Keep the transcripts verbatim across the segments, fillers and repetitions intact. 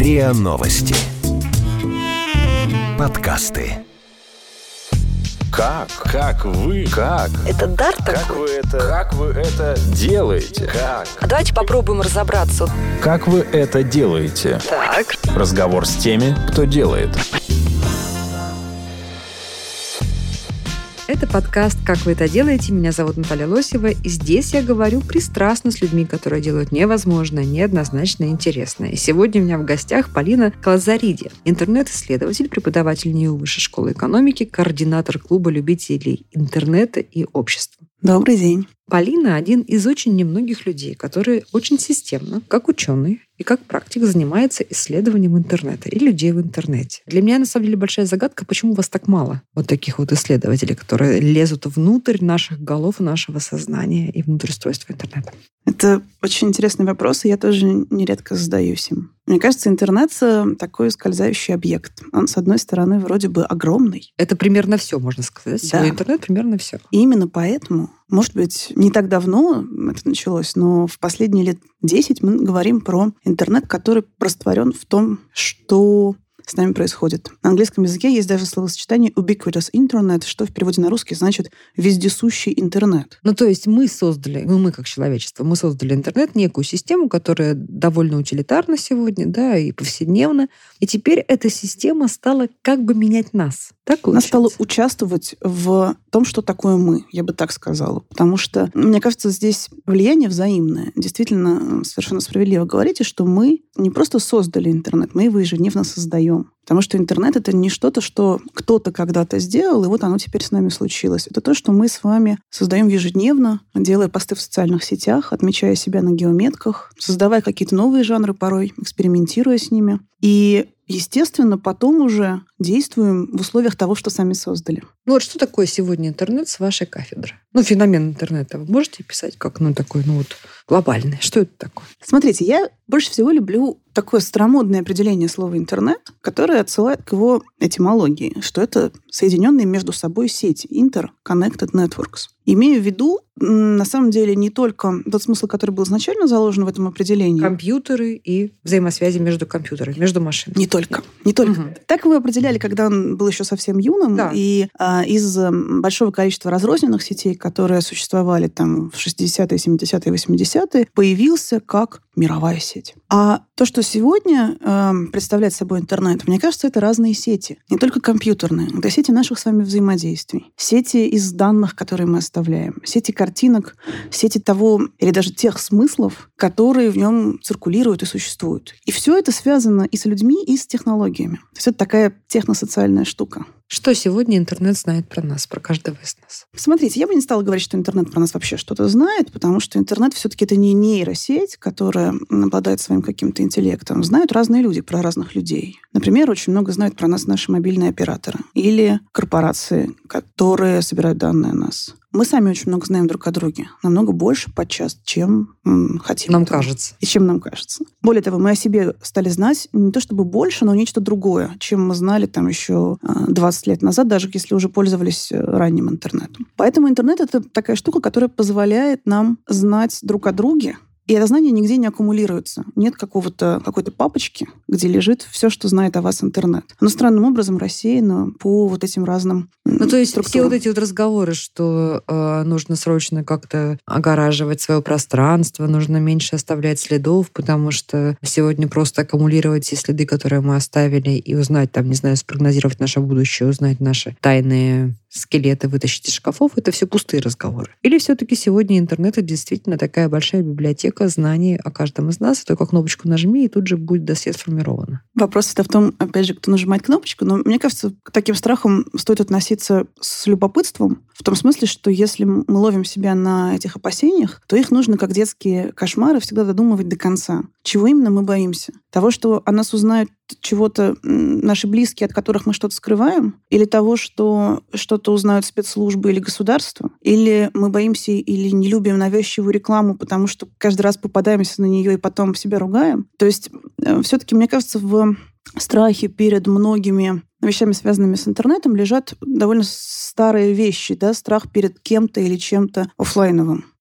РИА Новости. Подкасты. Как? Как вы? Как? Это дар такой? Как вы это, как вы это делаете? Как? А давайте попробуем разобраться. Как вы это делаете? Так. Разговор с теми, кто делает. Это подкаст «Как вы это делаете?». Меня зовут Наталья Лосева, и здесь я говорю пристрастно с людьми, которые делают невозможное, неоднозначно интересное. И сегодня у меня в гостях Полина Калазариди, интернет-исследователь, преподаватель НИУ Высшей школы экономики, координатор клуба любителей интернета и общества. Добрый день. Полина – один из очень немногих людей, которые очень системно, как ученый и как практик, занимается исследованием интернета и людей в интернете. Для меня, на самом деле, большая загадка, почему вас так мало вот таких вот исследователей, которые лезут внутрь наших голов, нашего сознания и внутрь устройства интернета. Это очень интересный вопрос, и я тоже нередко задаюсь им. Мне кажется, интернет — такой скользающий объект. Он, с одной стороны, вроде бы огромный. Это примерно все, можно сказать. Да. Всего интернет примерно все. И именно поэтому, может быть, не так давно это началось, но в последние лет десять мы говорим про интернет, который растворен в том, что с нами происходит. На английском языке есть даже словосочетание ubiquitous internet, что в переводе на русский значит вездесущий интернет. Ну, то есть мы создали, ну, мы как человечество, мы создали интернет, некую систему, которая довольно утилитарна сегодня, да, и повседневно. И теперь эта система стала как бы менять нас. Так Она получается? стала участвовать в том, что такое мы, я бы так сказала. Потому что, мне кажется, здесь влияние взаимное. Действительно, совершенно справедливо говорите, что мы не просто создали интернет, мы его ежедневно создаем. Потому что интернет — это не что-то, что кто-то когда-то сделал, и вот оно теперь с нами случилось. Это то, что мы с вами создаем ежедневно, делая посты в социальных сетях, отмечая себя на геометках, создавая какие-то новые жанры порой, экспериментируя с ними. И, естественно, потом уже действуем в условиях того, что сами создали. Ну вот что такое сегодня интернет с вашей кафедры? Ну, феномен интернета вы можете писать как, ну, такой, ну, вот, глобальный? Что это такое? Смотрите, я больше всего люблю такое старомодное определение слова «интернет», которое отсылает к его этимологии, что это соединенные между собой сети, interconnected networks. Имею в виду, на самом деле, не только тот смысл, который был изначально заложен в этом определении. Компьютеры и взаимосвязи между компьютерами, между машинами. Не только. Не только. Угу. Так его определяли, когда он был еще совсем юным. Да. И а, из большого количества разрозненных сетей, которые существовали там в шестидесятые, семидесятые, восьмидесятые, появился как мировая сеть. А то, что сегодня э, представляет собой интернет, мне кажется, это разные сети. Не только компьютерные. Это сети наших с вами взаимодействий. Сети из данных, которые мы оставляем. Сети картинок, сети того или даже тех смыслов, которые в нем циркулируют и существуют. И все это связано и с людьми, и с технологиями. То есть это такая техносоциальная штука. Что сегодня интернет знает про нас, про каждого из нас? Смотрите, я бы не стала говорить, что интернет про нас вообще что-то знает, потому что интернет все-таки это не нейросеть, которая обладает своим каким-то интеллектом. Знают разные люди про разных людей. Например, очень много знают про нас наши мобильные операторы или корпорации, которые собирают данные о нас. Мы сами очень много знаем друг о друге. Намного больше подчас, чем м, хотим. Нам этого. кажется. И чем нам кажется. Более того, мы о себе стали знать не то чтобы больше, но нечто другое, чем мы знали там еще двадцать лет назад, даже если уже пользовались ранним интернетом. Поэтому интернет — это такая штука, которая позволяет нам знать друг о друге. И это знание нигде не аккумулируется. Нет какого-то, какой-то папочки, где лежит все, что знает о вас интернет. Оно странным образом рассеяно по вот этим разным Ну, то есть структурам. все вот эти вот разговоры, что э, нужно срочно как-то огораживать свое пространство, нужно меньше оставлять следов, потому что сегодня просто аккумулировать те следы, которые мы оставили, и узнать, там, не знаю, спрогнозировать наше будущее, узнать наши тайные скелеты, вытащить из шкафов, это все пустые разговоры. Или все-таки сегодня интернет — это действительно такая большая библиотека знаний о каждом из нас, только кнопочку нажми, и тут же будет досье сформировано. Вопрос это в том, опять же, кто нажимает кнопочку, но мне кажется, к таким страхам стоит относиться с любопытством, в том смысле, что если мы ловим себя на этих опасениях, то их нужно, как детские кошмары, всегда додумывать до конца. Чего именно мы боимся? Того, что о нас узнают чего-то наши близкие, от которых мы что-то скрываем? Или того, что что-то узнают спецслужбы или государство? Или мы боимся или не любим навязчивую рекламу, потому что каждый раз попадаемся на нее и потом себя ругаем? То есть все-таки, мне кажется, в страхе перед многими вещами, связанными с интернетом, лежат довольно старые вещи, да, страх перед кем-то или чем-то офлайновым.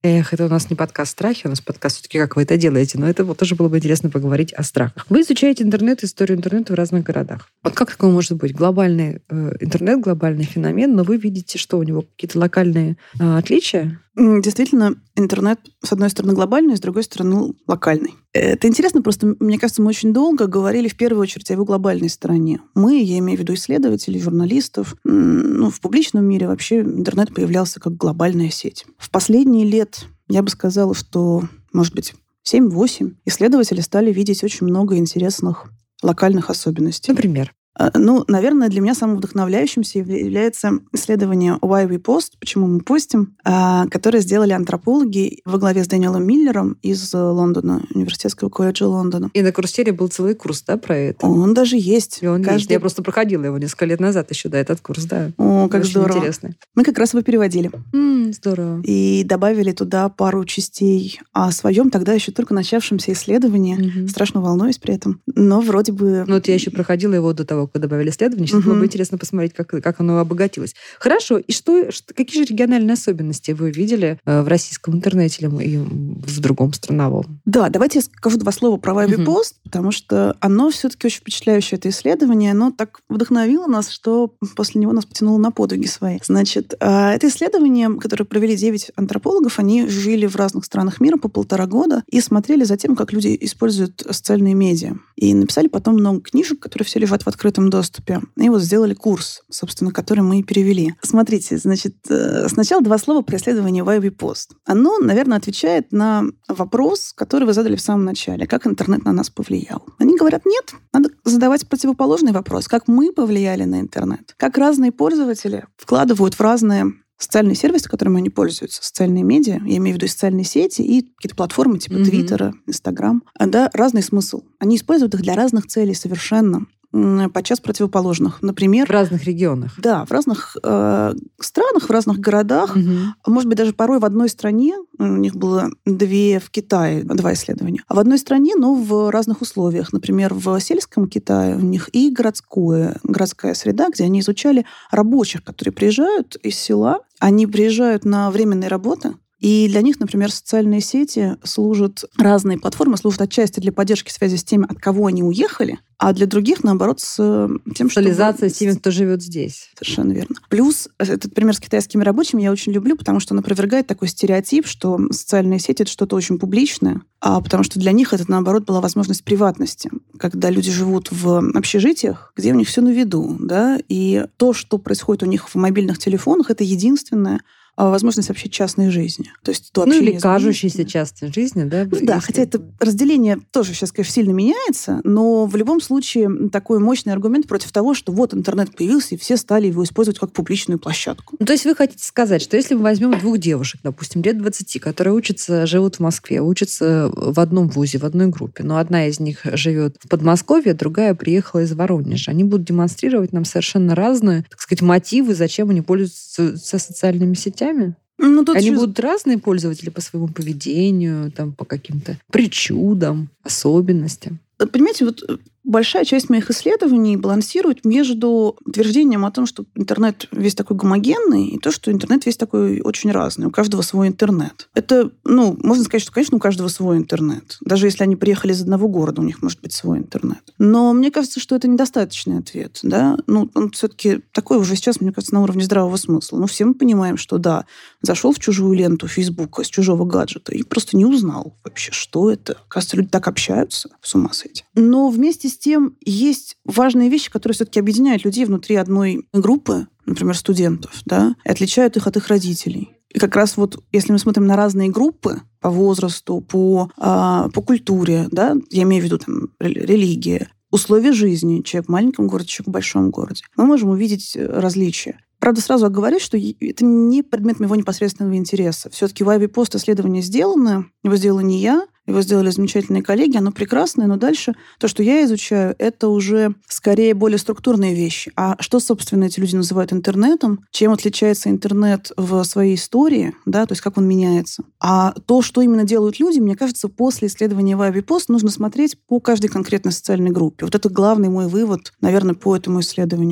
Эх, это у нас не подкаст «Страхи», у нас подкаст все-таки «Как вы это делаете?», но это вот тоже было бы интересно поговорить о страхах. Вы изучаете интернет, историю интернета в разных городах. Вот как такое может быть? Глобальный э, интернет, глобальный феномен, но вы видите, что у него какие-то локальные э, отличия? Действительно, интернет, с одной стороны, глобальный, с другой стороны, локальный. Это интересно, просто, мне кажется, мы очень долго говорили в первую очередь о его глобальной стороне. Мы, я имею в виду исследователей, журналистов, ну, в публичном мире вообще интернет появлялся как глобальная сеть. В последние лет, я бы сказала, что, может быть, семь-восемь, исследователи стали видеть очень много интересных локальных особенностей. Например? Ну, наверное, для меня самым вдохновляющим является исследование «Why We Post», «Почему мы постим», которое сделали антропологи во главе с Дэниелом Миллером из Лондона, Университетского колледжа Лондона. И на Курсере был целый курс, да, про это? Он даже есть. И он Каждый... есть. Я просто проходила его несколько лет назад еще, да, этот курс, да. О, как очень здорово. Интересно. Мы как раз его переводили. М-м, здорово. И добавили туда пару частей о своем тогда еще только начавшемся исследовании. Угу. Страшно волнуюсь при этом. Но вроде бы... Ну, вот я еще проходила его до того, как добавили исследования. Сейчас угу. было бы интересно посмотреть, как, как оно обогатилось. Хорошо. И что, что, какие же региональные особенности вы видели э, в российском интернете или в другом страновом? Да, давайте я скажу два слова про Why We Post, потому что оно все-таки очень впечатляющее, это исследование. Оно так вдохновило нас, что после него нас потянуло на подвиги свои. Значит, э, это исследование, которое провели девять антропологов, они жили в разных странах мира по полтора года и смотрели за тем, как люди используют социальные медиа. И написали потом много книжек, которые все лежат в открытом доступе. И вот сделали курс, собственно, который мы и перевели. Смотрите, значит, сначала два слова про исследование Why We Post. Оно, наверное, отвечает на вопрос, который вы задали в самом начале. Как интернет на нас повлиял? Они говорят, нет, надо задавать противоположный вопрос. Как мы повлияли на интернет? Как разные пользователи вкладывают в разные социальные сервисы, которыми они пользуются, социальные медиа, я имею в виду социальные сети и какие-то платформы типа Твиттера, Инстаграм, да, разный смысл. Они используют их для разных целей совершенно, подчас противоположных. Например... В разных регионах. Да, в разных э, странах, в разных городах. Угу. Может быть, даже порой в одной стране, у них было две в Китае, два исследования, а в одной стране, но в разных условиях. Например, в сельском Китае у них и городское, городская среда, где они изучали рабочих, которые приезжают из села, они приезжают на временные работы, и для них, например, социальные сети служат, разные платформы служат отчасти для поддержки связи с теми, от кого они уехали, а для других, наоборот, с тем, что... Социализация с теми, кто живет здесь. Совершенно верно. Плюс этот пример с китайскими рабочими я очень люблю, потому что он опровергает такой стереотип, что социальные сети — это что-то очень публичное, а потому что для них это, наоборот, была возможность приватности, когда люди живут в общежитиях, где у них все на виду, да, и то, что происходит у них в мобильных телефонах, это единственное, возможность вообще частной жизни. То есть то ну или кажущейся частной жизни, да? Ну, да, хотя это разделение тоже сейчас, конечно, сильно меняется, но в любом случае такой мощный аргумент против того, что вот интернет появился, и все стали его использовать как публичную площадку. Ну, то есть вы хотите сказать, что если мы возьмем двух девушек, допустим, лет двадцати, которые учатся, живут в Москве, учатся в одном вузе, в одной группе, но одна из них живет в Подмосковье, другая приехала из Воронежа, они будут демонстрировать нам совершенно разные, так сказать, мотивы, зачем они пользуются социальными сетями? Ну, тут Они еще... будут разные пользователи по своему поведению, там, по каким-то причудам, особенностям. Понимаете, вот большая часть моих исследований балансирует между утверждением о том, что интернет весь такой гомогенный, и то, что интернет весь такой очень разный. У каждого свой интернет. Это, ну, можно сказать, что, конечно, у каждого свой интернет. Даже если они приехали из одного города, у них может быть свой интернет. Но мне кажется, что это недостаточный ответ. Да? Ну, он все-таки такой уже сейчас, мне кажется, на уровне здравого смысла. Ну, все мы понимаем, что да, зашел в чужую ленту Фейсбука с чужого гаджета и просто не узнал вообще, что это. Кажется, люди так общаются, с ума сойти. Но вместе с тем есть важные вещи, которые все-таки объединяют людей внутри одной группы, например, студентов, да, и отличают их от их родителей. И как раз вот, если мы смотрим на разные группы по возрасту, по, а, по культуре, да, я имею в виду там религия, условия жизни, человек в маленьком городе, человек в большом городе, мы можем увидеть различия. Правда, сразу оговорюсь, что это не предмет моего непосредственного интереса. Все-таки Why We Post исследование сделано, его сделала не я, его сделали замечательные коллеги, оно прекрасное, но дальше то, что я изучаю, это уже скорее более структурные вещи. А что, собственно, эти люди называют интернетом? Чем отличается интернет в своей истории, да, то есть как он меняется? А то, что именно делают люди, мне кажется, после исследования Why We Post нужно смотреть по каждой конкретной социальной группе. Вот это главный мой вывод, наверное, по этому исследованию.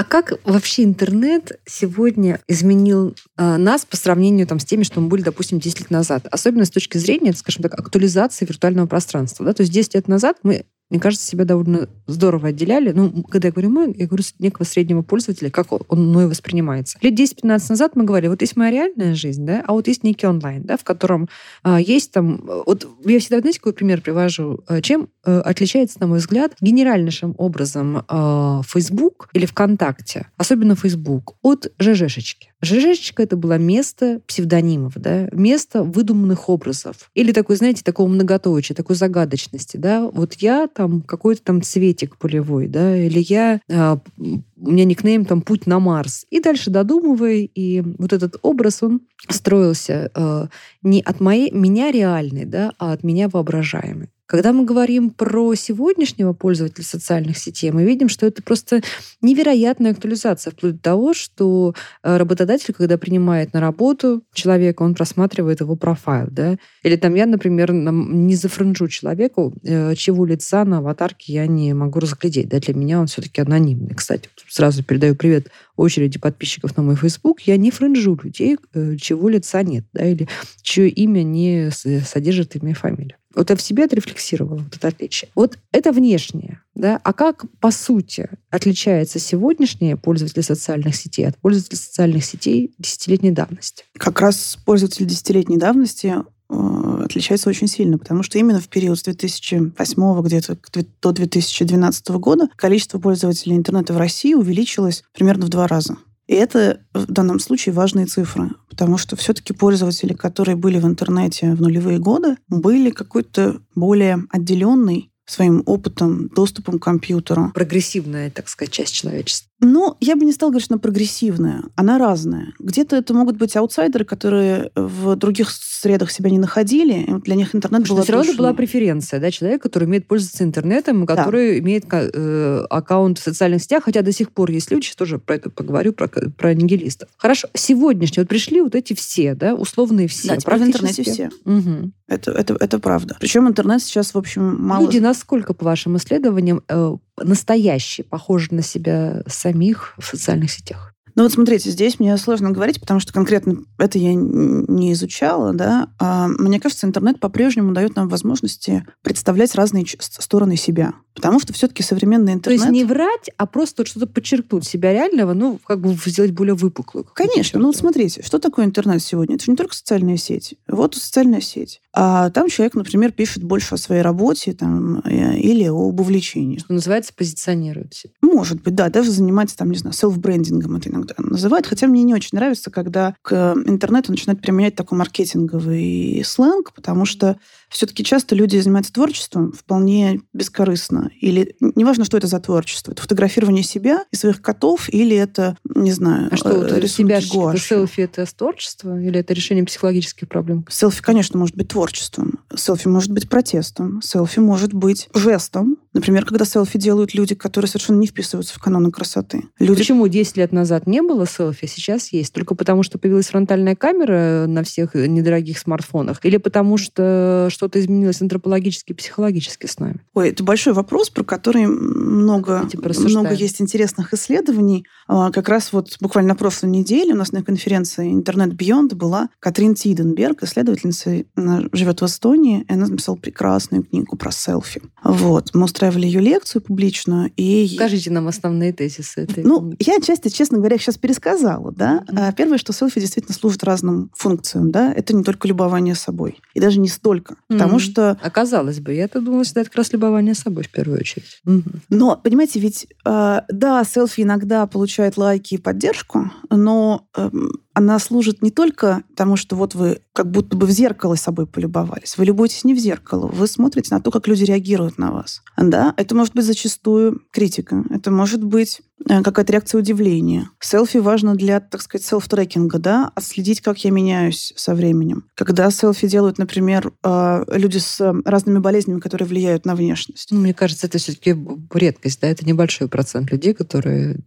А как вообще интернет сегодня изменил э, нас по сравнению там, с теми, что мы были, допустим, десять лет назад? Особенно с точки зрения, скажем так, актуализации виртуального пространства. Да? То есть десять лет назад мы, мне кажется, себя довольно здорово отделяли. Ну, когда я говорю «мы», я говорю с некого среднего пользователя, как он мной воспринимается. Лет десять-пятнадцать назад мы говорили, вот есть моя реальная жизнь, да, а вот есть некий онлайн, да, в котором а, есть там... Вот я всегда, знаете, какой пример привожу? Чем а, отличается, на мой взгляд, генеральнейшим образом а, Facebook или ВКонтакте, особенно Facebook, от ЖЖшечки? ЖЖшечка — это было место псевдонимов, да, место выдуманных образов. Или такой, знаете, такого многоточия, такой загадочности, да. Вот я там какой-то там цветик полевой, да, или я... А, у меня никнейм там «Путь на Марс». И дальше додумывай, и вот этот образ, он строился э, не от моей, меня реальной, да, а от меня воображаемой. Когда мы говорим про сегодняшнего пользователя социальных сетей, мы видим, что это просто невероятная актуализация, вплоть до того, что работодатель, когда принимает на работу человека, он просматривает его профайл. Да? Или там я, например, не зафренжу человеку, чего лица на аватарке я не могу разглядеть. Да? Для меня он все-таки анонимный. Кстати, сразу передаю привет очереди подписчиков на мой Facebook. Я не френжу людей, чего лица нет, да? Или чье имя не содержит имя и фамилию. Вот я в себе отрефлексировала вот это отличие. Вот это внешнее. Да? А как, по сути, отличается сегодняшние пользователи социальных сетей от пользователей социальных сетей десятилетней давности? Как раз пользователи десятилетней давности э, отличаются очень сильно, потому что именно в период с две тысячи восьмого где-то до две тысячи двенадцатого года количество пользователей интернета в России увеличилось примерно в два раза. И это в данном случае важные цифры, потому что все-таки пользователи, которые были в интернете в нулевые годы, были какой-то более отделенный своим опытом, доступом к компьютеру. Прогрессивная, так сказать, часть человечества. Ну, я бы не стала говорить, что она прогрессивная. Она разная. Где-то это могут быть аутсайдеры, которые в других средах себя не находили. И для них интернет был все равно была преференция, да, человека, который умеет пользоваться интернетом, который да. имеет э, аккаунт в социальных сетях, хотя до сих пор есть люди, сейчас тоже про это поговорю, про, про нигилистов. Хорошо. Сегодняшние, вот пришли вот эти все, да, условные все. Да, теперь в интернете все. Угу. Это, это, это правда. Причем интернет сейчас, в общем, мало... Люди насколько, по вашим исследованиям, э, настоящие, похожи на себя самих в социальных сетях? Ну вот смотрите, здесь мне сложно говорить, потому что конкретно это я не изучала, да. А мне кажется, интернет по-прежнему дает нам возможности представлять разные стороны себя. Потому что все-таки современный интернет... То есть не врать, а просто что-то подчеркнуть себя реального, ну, как бы сделать более выпуклую. Конечно. Ну вот смотрите, что такое интернет сегодня? Это же не только социальная сеть. Вот социальная сеть. А там человек, например, пишет больше о своей работе там, или об увлечении. Что называется, позиционирует себя. Может быть, да. Даже занимается, там, не знаю, селф-брендингом это иногда называют. Хотя мне не очень нравится, когда к интернету начинают применять такой маркетинговый сленг, потому что все-таки часто люди занимаются творчеством вполне бескорыстно. Или неважно, что это за творчество. Это фотографирование себя и своих котов, или это, не знаю, а что, себя, это селфи — это творчество? Или это решение психологических проблем? Селфи, конечно, может быть творчеством. Селфи может быть протестом. Селфи может быть жестом. Например, когда селфи делают люди, которые совершенно не вписываются в каноны красоты. Люди... Почему десять лет назад не было селфи, а сейчас есть? Только потому, что появилась фронтальная камера на всех недорогих смартфонах? Или потому, что что-то изменилось антропологически и психологически с нами? Ой, это большой вопрос, про который много, много есть интересных исследований. Как раз вот буквально на прошлой неделе у нас на конференции «Интернет Beyond» была Катрин Тиденберг, исследовательница, она живет в Эстонии, и она написала прекрасную книгу про селфи. Вот. Мы устраивали ее лекцию публичную. И... Скажите нам основные тезисы этой Ну, книги. Я отчасти, честно говоря, их сейчас пересказала. Да? Mm-hmm. Первое, что селфи действительно служит разным функциям. Да? Это не только любование собой. И даже не столько. Mm-hmm. Потому что... А казалось бы, я-то думала, что это как раз любование собой в первую очередь. Mm-hmm. Но, понимаете, ведь, э, да, селфи иногда получает лайки и поддержку, но... Э, она служит не только тому, что вот вы как будто бы в зеркало собой полюбовались. Вы любуетесь не в зеркало, вы смотрите на то, как люди реагируют на вас. Да? Это может быть зачастую критика, это может быть какая-то реакция удивления. Селфи важно для, так сказать, селф-трекинга, да, отследить, как я меняюсь со временем. Когда селфи делают, например, люди с разными болезнями, которые влияют на внешность. Ну, мне кажется, это все-таки редкость, да, это небольшой процент людей, которые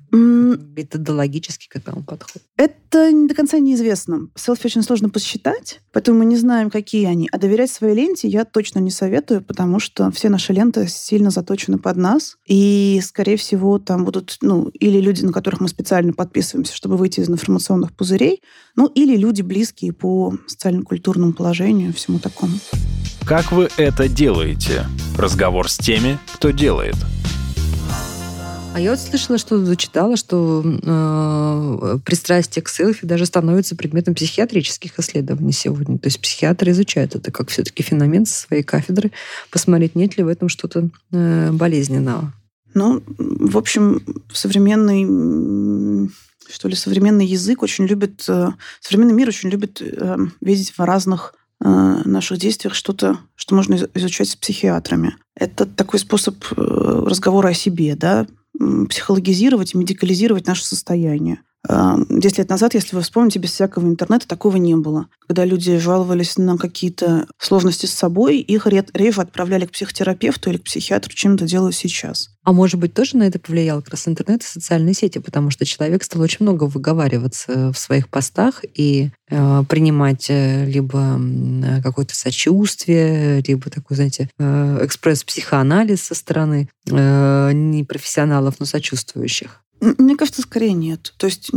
Методологически к этому подход? Это до конца неизвестно. Селфи очень сложно посчитать, поэтому мы не знаем, какие они. А доверять своей ленте я точно не советую, потому что все наши ленты сильно заточены под нас. И, скорее всего, там будут, ну, или люди, на которых мы специально подписываемся, чтобы выйти из информационных пузырей, ну, или люди близкие по социально-культурному положению, всему такому. Как вы это делаете? Разговор с теми, кто делает. А я вот слышала, что зачитала, что э, пристрастие к селфи даже становится предметом психиатрических исследований сегодня. То есть психиатры изучают это как все-таки феномен со своей кафедры, посмотреть, нет ли в этом что-то э, болезненного. Ну, в общем, современный, что ли, современный язык очень любит, современный мир очень любит э, видеть в разных э, наших действиях что-то, что можно изучать с психиатрами. Это такой способ разговора о себе, да, психологизировать и медикализировать наше состояние. Десять лет назад, если вы вспомните, без всякого интернета такого не было. Когда люди жаловались на какие-то сложности с собой, их реже отправляли к психотерапевту или к психиатру, чем это делают сейчас. А может быть, тоже на это повлиял как раз интернет и социальные сети, потому что человек стал очень много выговариваться в своих постах и э, принимать либо какое-то сочувствие, либо такой, знаете, э, экспресс-психоанализ со стороны э, не профессионалов, но сочувствующих. Мне кажется, скорее нет. То есть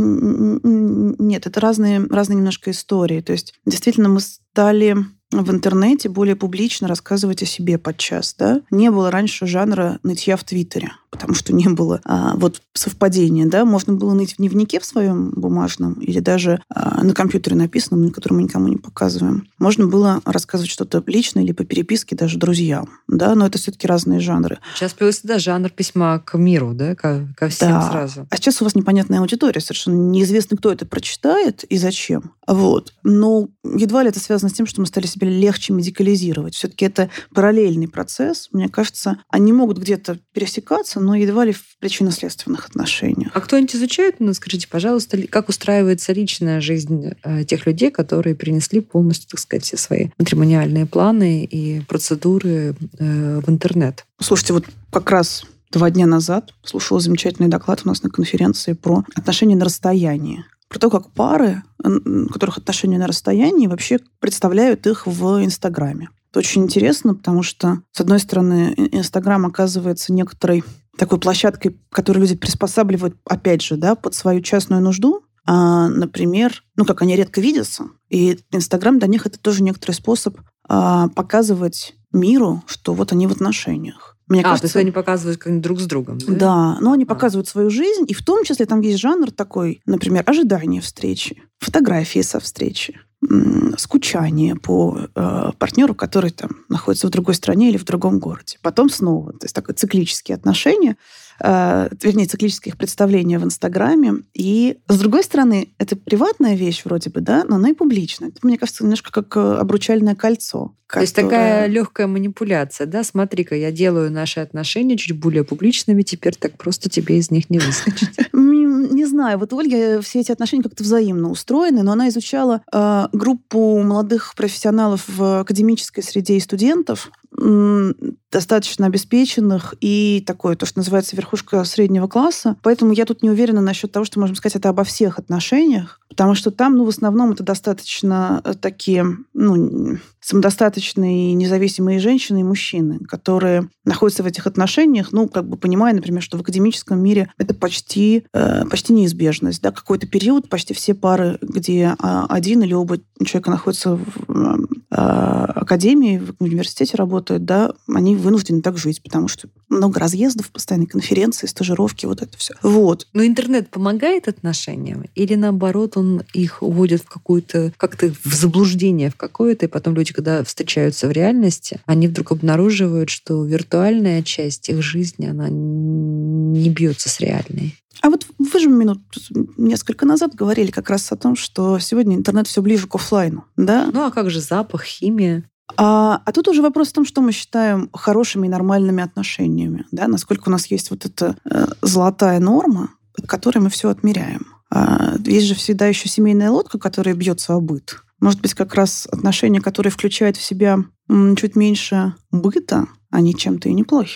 нет, это разные, разные немножко истории. То есть действительно мы стали в интернете более публично рассказывать о себе подчас. Да? Не было раньше жанра нытья в Твиттере, потому что не было а, вот совпадения. Да? Можно было ныть в дневнике в своем бумажном или даже а, на компьютере написанном, на котором мы никому не показываем. Можно было рассказывать что-то личное или по переписке даже друзьям. Да? Но это все-таки разные жанры. Сейчас появился, да, жанр письма к миру, да, ко, ко всем да. сразу. А сейчас у вас непонятная аудитория, совершенно неизвестно, кто это прочитает и зачем. Вот. Но едва ли это связано с тем, что мы стали себя легче медикализировать. Все-таки это параллельный процесс. Мне кажется, они могут где-то пересекаться, но едва ли в причинно-следственных отношениях. А кто-нибудь изучает? Ну, скажите, пожалуйста, как устраивается личная жизнь тех людей, которые перенесли полностью, так сказать, все свои матримониальные планы и процедуры в интернет? Слушайте, вот как раз два дня назад слушала замечательный доклад у нас на конференции про отношения на расстоянии. Про то, как пары, у которых отношения на расстоянии, вообще представляют их в Инстаграме. Это очень интересно, потому что, с одной стороны, Инстаграм оказывается некоторой такой площадкой, которую люди приспосабливают, опять же, да, под свою частную нужду. А, например, ну, как они редко видятся. И Инстаграм для них это тоже некоторый способ а, показывать миру, что вот они в отношениях. Мне а, кажется, то есть они показывают как друг с другом, да? Да, но они а. показывают свою жизнь, и в том числе там есть жанр такой, например, ожидание встречи, фотографии со встречи, скучание по э, партнеру, который там находится в другой стране или в другом городе. Потом снова, то есть такое циклические отношения, э, вернее, циклические их представления в Инстаграме. И, с другой стороны, это приватная вещь вроде бы, да, но она и публичная. Это, мне кажется, немножко как обручальное кольцо. То есть такая легкая манипуляция, да? Смотри-ка, я делаю наши отношения чуть более публичными, теперь так просто тебе из них не выскочить. Не знаю, вот у Ольги все эти отношения как-то взаимно устроены, но она изучала э, группу молодых профессионалов в академической среде и студентов, м, достаточно обеспеченных и такое, то, что называется верхушка среднего класса. Поэтому я тут не уверена насчет того, что можем сказать это обо всех отношениях, потому что там, ну, в основном это достаточно такие, ну, самодостаточные независимые женщины и мужчины, которые находятся в этих отношениях, ну, как бы понимая, например, что в академическом мире это почти, э, почти неизбежность. Да? Какой-то период почти все пары, где один или оба человека находятся в э, академии, в университете работают, да, они вынуждены так жить, потому что много разъездов, постоянные конференции, стажировки, вот это все. Вот. Но интернет помогает отношениям? Или, наоборот, он их уводит в какую-то, как-то в заблуждение в какое-то, и потом люди, когда встречаются в реальности, они вдруг обнаруживают, что виртуальная часть их жизни, она не бьется с реальной. А вот вы же минут несколько назад говорили как раз о том, что сегодня интернет все ближе к офлайну, да? Ну а как же запах, химия? А, а тут уже вопрос в том, что мы считаем хорошими и нормальными отношениями, да? Насколько у нас есть вот эта э, золотая норма, под которой мы все отмеряем. А, есть же всегда еще семейная лодка, которая бьется о быт. Может быть, как раз отношения, которые включают в себя м, чуть меньше быта, они чем-то и неплохи.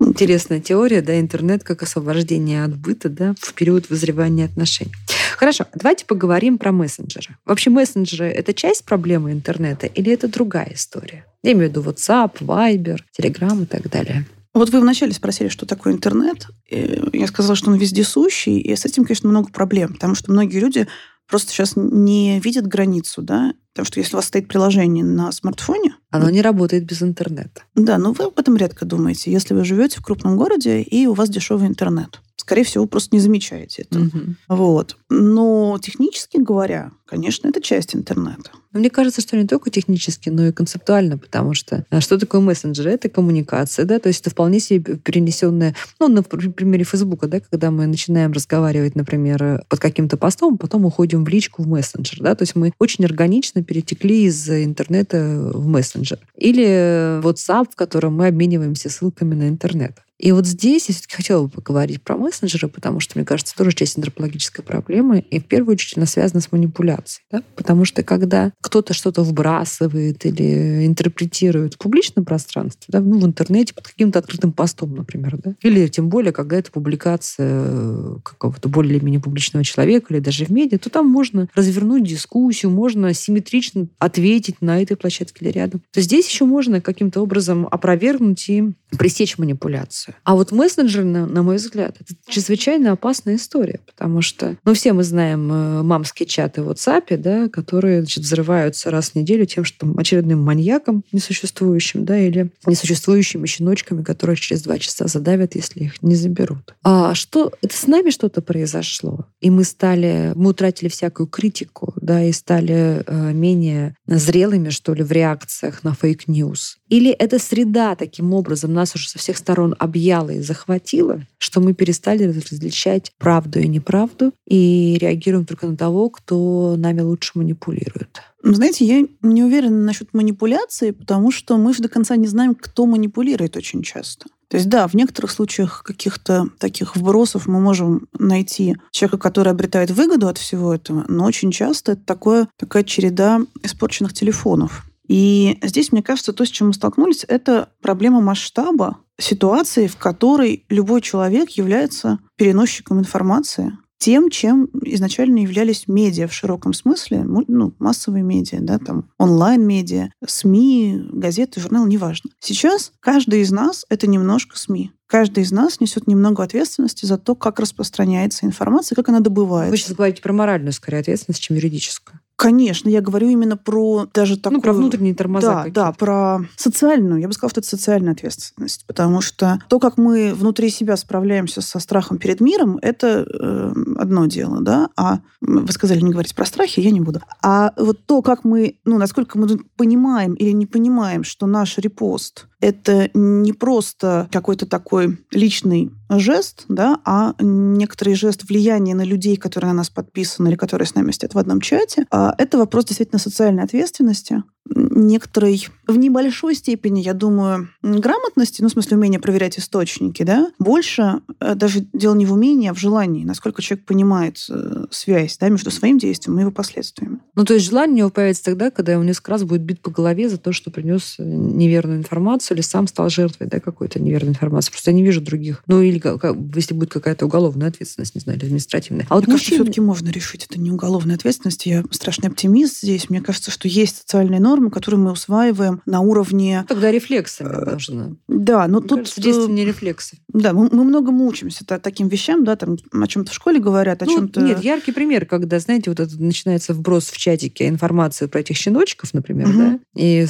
Интересная теория, да, интернет как освобождение от быта, да, в период вызревания отношений. Хорошо, давайте поговорим про мессенджеры. Вообще мессенджеры — это часть проблемы интернета или это другая история? Я имею в виду WhatsApp, Viber, Telegram и так далее. Вот вы вначале спросили, что такое интернет. И я сказала, что он вездесущий, и с этим, конечно, много проблем, потому что многие люди просто сейчас не видят границу, да, потому что если у вас стоит приложение на смартфоне... Оно не работает без интернета. Да, но вы об этом редко думаете, если вы живете в крупном городе и у вас дешевый интернет. Скорее всего, вы просто не замечаете это. Угу. Вот. Но технически говоря, конечно, это часть интернета. Мне кажется, что не только технически, но и концептуально, потому что что такое мессенджер? Это коммуникация, да, то есть это вполне себе перенесенная, ну, на примере Фейсбука, да, когда мы начинаем разговаривать, например, под каким-то постом, потом уходим в личку в мессенджер, да, то есть мы очень органично перетекли из интернета в мессенджер. Или WhatsApp, в котором мы обмениваемся ссылками на интернет. И вот здесь я все-таки хотела бы поговорить про мессенджеры, потому что, мне кажется, тоже часть антропологической проблемы, и в первую очередь она связана с манипуляцией. Да? Потому что когда кто-то что-то вбрасывает или интерпретирует в публичном пространстве, да, ну, в интернете, под каким-то открытым постом, например, да? Или тем более, когда это публикация какого-то более-менее публичного человека или даже в медиа, то там можно развернуть дискуссию, можно симметрично ответить на этой площадке или рядом. То здесь еще можно каким-то образом опровергнуть и пресечь манипуляцию. А вот мессенджер, на, на мой взгляд, это чрезвычайно опасная история, потому что, ну, все мы знаем мамские чаты в WhatsApp, да, которые, значит, взрываются раз в неделю тем, что очередным маньяком несуществующим, да, или несуществующими щеночками, которых через два часа задавят, если их не заберут. А что? Это с нами что-то произошло, и мы стали, мы утратили всякую критику, да, и стали э, менее зрелыми, что ли, в реакциях на фейк-ньюс. Или эта среда таким образом нас уже со всех сторон объяла и захватила, что мы перестали различать правду и неправду и реагируем только на того, кто нами лучше манипулирует. Знаете, я не уверена насчет манипуляции, потому что мы же до конца не знаем, кто манипулирует очень часто. То есть, да, в некоторых случаях каких-то таких вбросов мы можем найти человека, который обретает выгоду от всего этого, но очень часто это такое, такая череда испорченных телефонов. И здесь, мне кажется, то, с чем мы столкнулись, это проблема масштаба ситуации, в которой любой человек является переносчиком информации, тем, чем изначально являлись медиа в широком смысле, ну, массовые медиа, да, там, онлайн-медиа, СМИ, газеты, журналы, неважно. Сейчас каждый из нас — это немножко СМИ. Каждый из нас несет немного ответственности за то, как распространяется информация, как она добывается. Вы сейчас говорите про моральную, скорее, ответственность, чем юридическую. Конечно, я говорю именно про даже такую... Ну, про внутренние тормоза да, какие-то. Да, про социальную, я бы сказала, что это социальная ответственность. Потому что то, как мы внутри себя справляемся со страхом перед миром, это э, одно дело, да. А вы сказали не говорить про страхи, я не буду. А вот то, как мы, ну, насколько мы понимаем или не понимаем, что наш репост — это не просто какой-то такой личный жест, да, а некоторый жест влияния на людей, которые на нас подписаны или которые с нами сидят в одном чате. А это вопрос действительно социальной ответственности, некоторой, в небольшой степени, я думаю, грамотности, ну, в смысле, умения проверять источники, да, больше даже дело не в умении, а в желании, насколько человек понимает связь, да, между своим действием и его последствиями. Ну, то есть желание у него появится тогда, когда его несколько раз будет бит по голове за то, что принес неверную информацию или сам стал жертвой, да, какой-то неверной информации. Просто я не вижу других. Ну, или как, если будет какая-то уголовная ответственность, не знаю, или административная. А вот мне мужчины... кажется, все-таки можно решить. Это не уголовная ответственность. Я страшный оптимист здесь. Мне кажется, что есть социальные нормы, которые мы усваиваем на уровне... Тогда рефлексами должны. Да, но Мне тут... кажется, действие не рефлексы. Да, мы, мы много учимся таким вещам, да, там о чем-то в школе говорят, о ну, чем-то... Нет, яркий пример, когда, знаете, вот это начинается вброс в чатике информации про этих щеночков, например, угу. да, и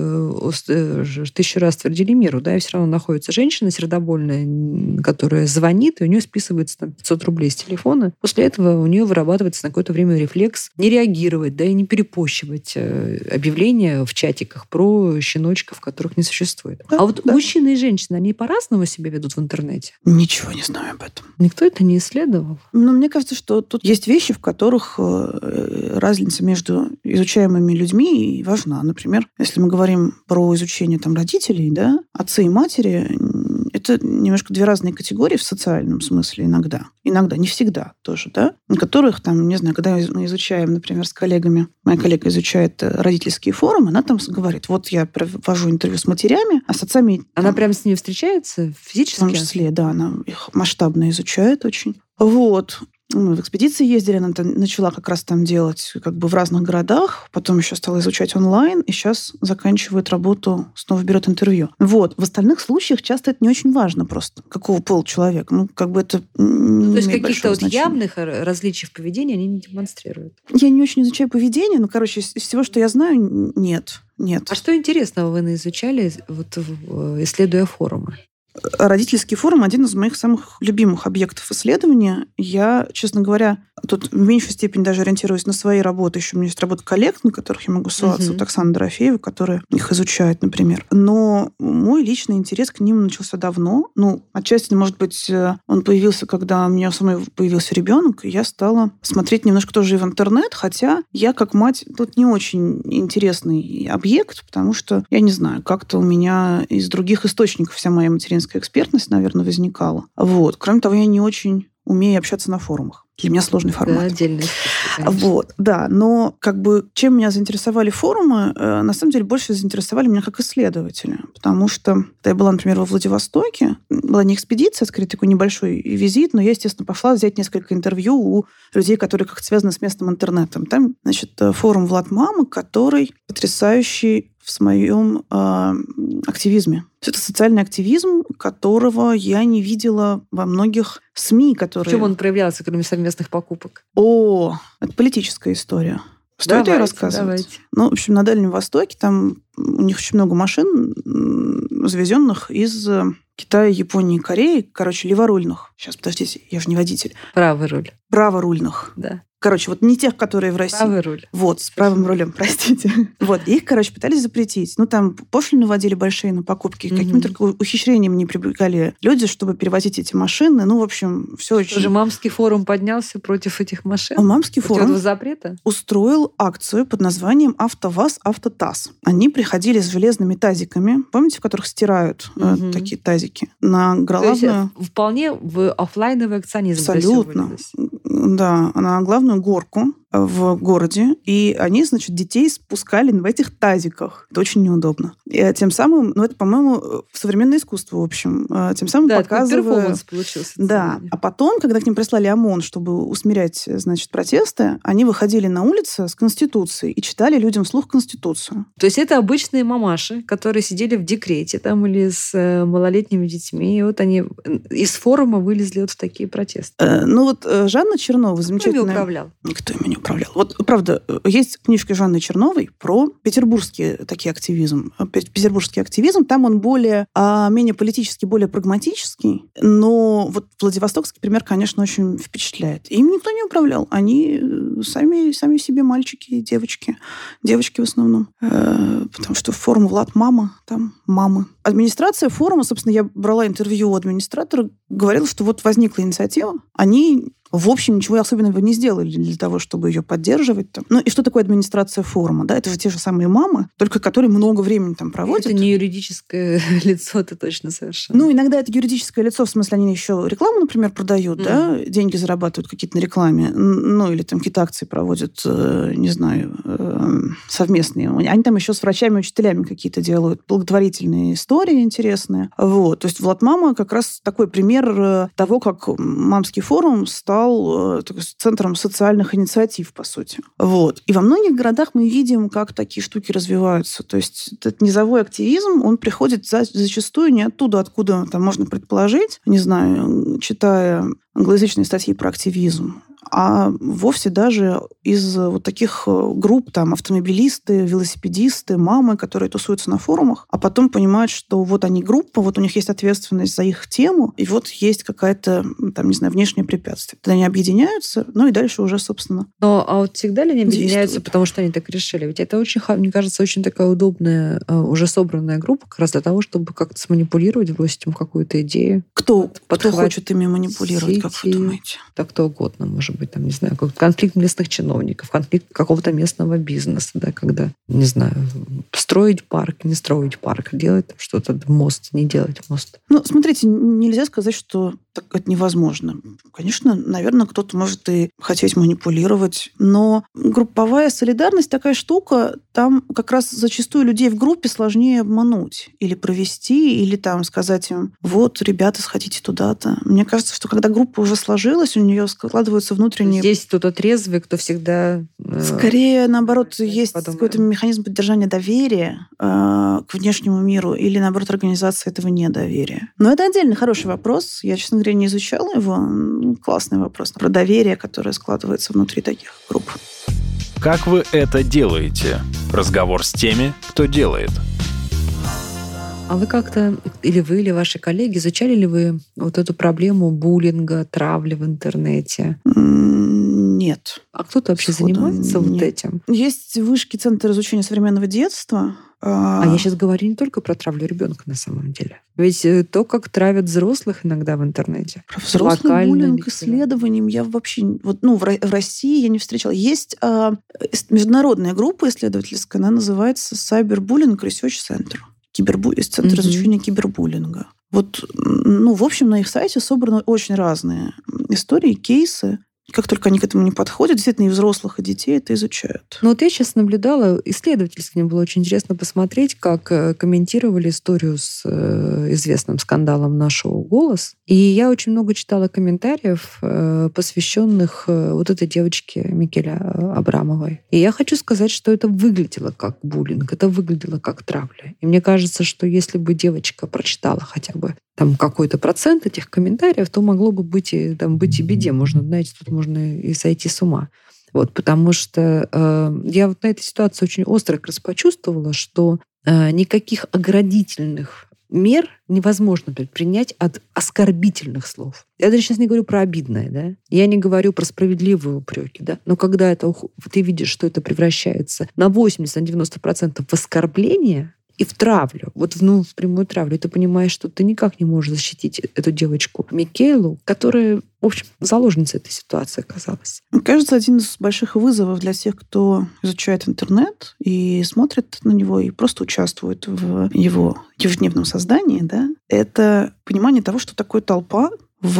э, э, тысячу раз твердили миру, да, и все равно находится женщина сердобольная, которая звонит, и у нее списывается там, пятьсот рублей с телефона. После этого у нее вырабатывается на какое-то время рефлекс не реагировать, да, и не перепощивать объявления в чатиках про щеночков, которых не существует. Да, а вот да. мужчины и женщины, они по-разному себя ведут в интернете? Ничего не знаю об этом. Никто это не исследовал? Ну, мне кажется, что тут есть вещи, в которых разница между изучаемыми людьми важна. Например, если мы говорим про изучение там, родителей, да, отцы и матери, это немножко две разные категории в социальном смысле иногда. Иногда, не всегда тоже, да? На которых, там, не знаю, когда мы изучаем, например, с коллегами, моя коллега изучает родительские форумы, она там говорит, вот я провожу интервью с матерями, а с отцами... Она там, прям с ними встречается физически? В том числе, да, она их масштабно изучает очень. Вот. Мы в экспедиции ездили, она начала как раз там делать как бы в разных городах, потом еще стала изучать онлайн, и сейчас заканчивает работу, снова берет интервью. Вот. В остальных случаях часто это не очень важно просто, какого пола человек. Ну, как бы это ну, то есть каких-то вот значения. явных различий в поведении они не демонстрируют? Я не очень изучаю поведение, но, короче, из всего, что я знаю, нет. Нет. А что интересного вы изучали, вот, исследуя форумы? Родительский форум – один из моих самых любимых объектов исследования. Я, честно говоря, тут в меньшей степени даже ориентируюсь на свои работы. Еще у меня есть работа коллег, на которых я могу ссылаться. Uh-huh. Вот Оксана Дорофеева, которая их изучает, например. Но мой личный интерес к ним начался давно. Ну, отчасти, может быть, он появился, когда у меня самой появился ребенок, и я стала смотреть немножко тоже и в интернет, хотя я, как мать, тут не очень интересный объект, потому что, я не знаю, как-то у меня из других источников вся моя материнская экспертность, наверное, возникала. Вот. Кроме того, я не очень умею общаться на форумах. Для меня сложный формат. Да, отдельно. Вот, да. Но как бы чем меня заинтересовали форумы, э, на самом деле больше заинтересовали меня как исследователя. Потому что, когда я была, например, во Владивостоке, была не экспедиция, скорее такой небольшой визит, но я, естественно, пошла взять несколько интервью у людей, которые как-то связаны с местным интернетом. Там, значит, форум Влад Мама, который потрясающий в своем э, активизме. Это социальный активизм, которого я не видела во многих СМИ, которые... В чем он проявлялся, кроме совместных покупок? О, это политическая история. Стоит давайте, ее рассказывать? Давайте. Ну, в общем, на Дальнем Востоке там у них очень много машин, завезенных из Китая, Японии, Кореи. Короче, леворульных. Сейчас, подождите, я же не водитель. Правый руль. Праворульных. Да. Короче, вот не тех, которые в России. Правый руль. Вот, с правым рулем, простите. Вот, их, короче, пытались запретить. Ну, там пошлины вводили большие на покупки, mm-hmm. каким только ухищрением не привлекали люди, чтобы перевозить эти машины. Ну, в общем, все очень... Тоже Мамский форум поднялся против этих машин? А Мамский против форум этого запрета? устроил акцию под названием «АвтоВАЗ, Автотаз». Они приходили с железными тазиками, помните, в которых стирают mm-hmm. э, такие тазики, на главную... То есть вполне в офлайновый акционизм. Абсолютно. Да, на главную горку в городе, и они, значит, детей спускали в этих тазиках. Это очень неудобно. И тем самым, ну, это, по-моему, современное искусство, в общем, тем самым да, показывая... Да, перформанс получился. Да. А потом, когда к ним прислали ОМОН, чтобы усмирять, значит, протесты, они выходили на улицы с Конституцией и читали людям вслух Конституцию. То есть это обычные мамаши, которые сидели в декрете там или с малолетними детьми, и вот они из форума вылезли вот в такие протесты. Э, ну вот Жанна Чернова, замечательная... Кто ими управлял? Никто ими не управлял. Вот, правда, есть книжка Жанны Черновой про петербургский такой активизм. Петербургский активизм, там он более, а, менее политический, более прагматический, но вот Владивостокский пример, конечно, очень впечатляет. Им никто не управлял. Они сами, сами себе мальчики и девочки. Девочки в основном. Э, потому что форум Влад Мама, там мамы. Администрация форума, собственно, я брала интервью у администратора, говорила, что вот возникла инициатива, они... В общем, ничего особенного не сделали для того, чтобы ее поддерживать. Там. Ну и что такое администрация форума? Да? Это же те же самые мамы, только которые много времени там проводят. Это не юридическое лицо, это точно совершенно. Ну, иногда это юридическое лицо, в смысле, они еще рекламу, например, продают, mm. да, деньги зарабатывают какие-то на рекламе, ну, или там какие-то акции проводят, не знаю, совместные. Они там еще с врачами, учителями какие-то делают благотворительные истории интересные. Вот. То есть Влад Мама как раз такой пример того, как Мамский форум стал центром социальных инициатив, по сути. Вот. И во многих городах мы видим, как такие штуки развиваются. То есть этот низовой активизм, он приходит за, зачастую не оттуда, откуда там можно предположить, не знаю, читая англоязычные статьи про активизм, а вовсе даже из вот таких групп, там, автомобилисты, велосипедисты, мамы, которые тусуются на форумах, а потом понимают, что вот они группа, вот у них есть ответственность за их тему, и вот есть какая-то, там, не знаю, внешнее препятствие. Тогда они объединяются, ну и дальше уже, собственно, Но а вот всегда ли они объединяются, действуют. Потому что они так решили? Ведь это очень, мне кажется, очень такая удобная, уже собранная группа, как раз для того, чтобы как-то сманипулировать, бросить им какую-то идею. Кто Кто, кто подхватить хочет ими манипулировать, как вы думаете? Да кто угодно, может быть, там, не знаю, конфликт местных чиновников, конфликт какого-то местного бизнеса, да, когда, не знаю, строить парк, не строить парк, делать там что-то, мост, не делать мост. Ну, смотрите, нельзя сказать, что так это невозможно. Конечно, наверное, кто-то может и хотеть манипулировать, но групповая солидарность такая штука, там как раз зачастую людей в группе сложнее обмануть или провести, или там сказать им, вот, ребята, сходите туда-то. Мне кажется, что когда группа уже сложилась, у нее складываются внутренние... Здесь кто-то трезвый, кто всегда... Скорее, наоборот, есть подумаем. какой-то механизм поддержания доверия э, к внешнему миру или, наоборот, организация этого недоверия. Но это отдельно хороший вопрос. Я, честно говоря, не изучала его. Классный вопрос про доверие, которое складывается внутри таких групп. Как вы это делаете? Разговор с теми, кто делает. А вы как-то, или вы, или ваши коллеги, изучали ли вы вот эту проблему буллинга, травли в интернете? Нет. А кто-то вообще Сходу занимается нет. вот этим? Есть вышки Центра изучения современного детства. А я сейчас говорю не только про травлю ребенка на самом деле. Ведь то, как травят взрослых иногда в интернете. Про взрослый Локально буллинг ли, исследованием я вообще... Вот, ну, в, в России я не встречала. Есть а, международная группа исследовательская, она называется Cyberbullying Research Center. Кибербу... из Центра mm-hmm. изучения кибербуллинга. Вот, ну, в общем, на их сайте собраны очень разные истории, кейсы. Как только они к этому не подходят, действительно, и взрослых, и детей это изучают. Ну вот я сейчас наблюдала, исследовательски мне было очень интересно посмотреть, как комментировали историю с известным скандалом «Наш шоу «Голос». И я очень много читала комментариев, посвященных вот этой девочке Микеле Абрамовой. И я хочу сказать, что это выглядело как буллинг, это выглядело как травля. И мне кажется, что если бы девочка прочитала хотя бы там какой-то процент этих комментариев, то могло бы быть и, там, быть и беде. Можно, знаете, тут можно и сойти с ума. Вот, потому что э, я вот на этой ситуации очень остро как раз почувствовала, что э, никаких оградительных мер невозможно предпринять от оскорбительных слов. Я даже сейчас не говорю про обидное, да? Я не говорю про справедливые упреки, да? Но когда это, ты видишь, что это превращается на восемьдесят-девяносто процентов в оскорбление и в травлю, вот ну, в прямую травлю, ты понимаешь, что ты никак не можешь защитить эту девочку Микелу, которая, в общем, заложницей этой ситуации оказалась. Мне кажется, один из больших вызовов для тех, кто изучает интернет и смотрит на него, и просто участвует в его ежедневном создании, да, это понимание того, что такое толпа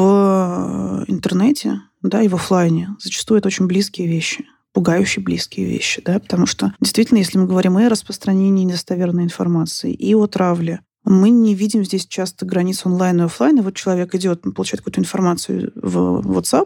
в интернете, да, и в офлайне. Зачастую это очень близкие вещи. Пугающие близкие вещи, да, потому что действительно, если мы говорим и о распространении недостоверной информации, и о травле, мы не видим здесь часто границ онлайн и офлайн. Вот человек идет, получает какую-то информацию в WhatsApp,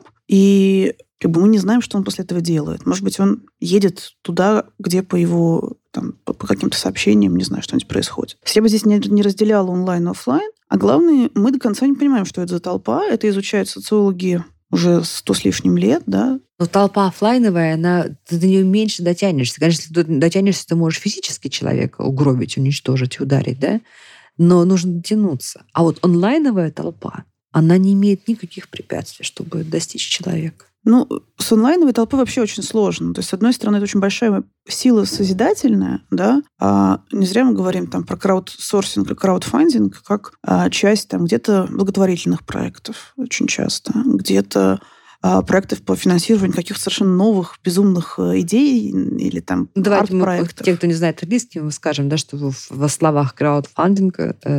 и как бы мы не знаем, что он после этого делает. Может быть, он едет туда, где по его там, по, по каким-то сообщениям, не знаю, что-нибудь происходит. Я бы здесь не, не разделяла онлайн и офлайн, а главное, мы до конца не понимаем, что это за толпа. Это изучают социологи уже сто с лишним лет, да. Но толпа офлайновая, она, ты до нее меньше дотянешься. Конечно, если ты дотянешься, ты можешь физически человека угробить, уничтожить, ударить, да? Но нужно дотянуться. А вот онлайновая толпа, она не имеет никаких препятствий, чтобы достичь человека. Ну, с онлайновой толпой вообще очень сложно. То есть, с одной стороны, это очень большая сила созидательная, да, а не зря мы говорим там про краудсорсинг и краудфандинг как а, часть там где-то благотворительных проектов очень часто, где-то а, проектов по финансированию каких-то совершенно новых, безумных идей или там Давайте арт-проектов. Мы, те, кто не знает английский, мы скажем, да, что во словах краудфандинг